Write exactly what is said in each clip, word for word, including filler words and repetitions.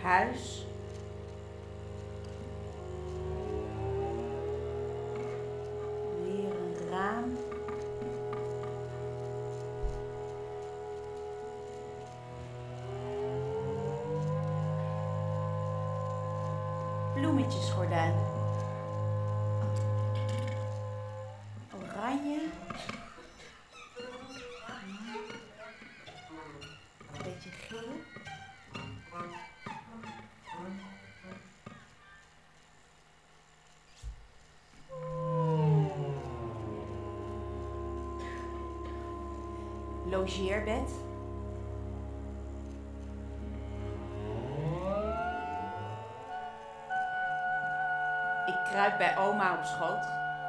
huis. Weer een raam. Bloemetjesgordijn. Oranje. Een beetje geel. Logeerbed. Ik kruip bij oma op schoot.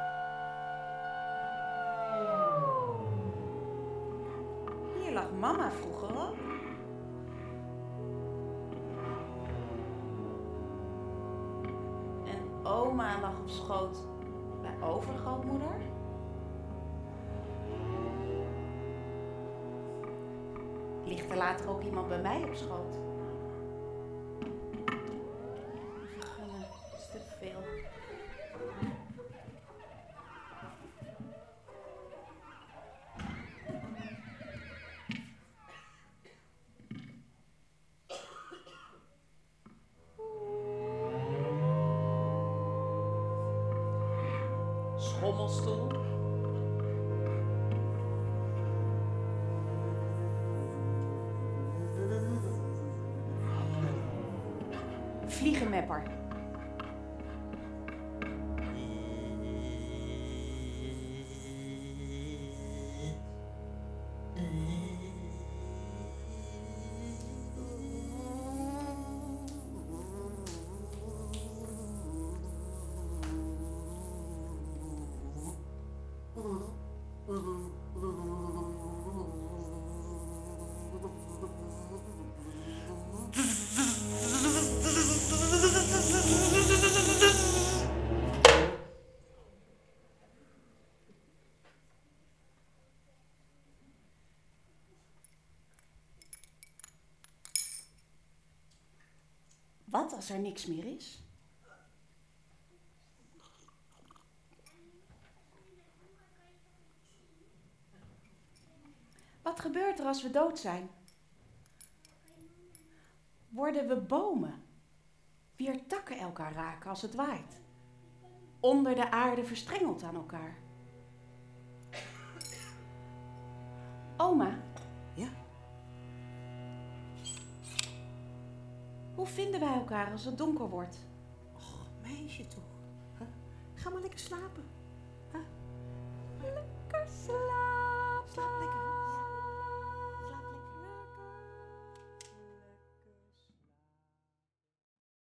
Hier lag mama vroeger ook. En oma lag op schoot bij overgrootmoeder. Ligt er later ook iemand bij mij op schoot? Vergunnen, dat is te veel. Schommelstoel. Vliegenmepper. Wat als er niks meer is? Wat gebeurt er als we dood zijn? Worden we bomen, wier takken elkaar raken als het waait? Onder de aarde verstrengeld aan elkaar? Oma. Ja? Hoe vinden wij elkaar als het donker wordt? Och, meisje toch. Huh? Ga maar lekker slapen.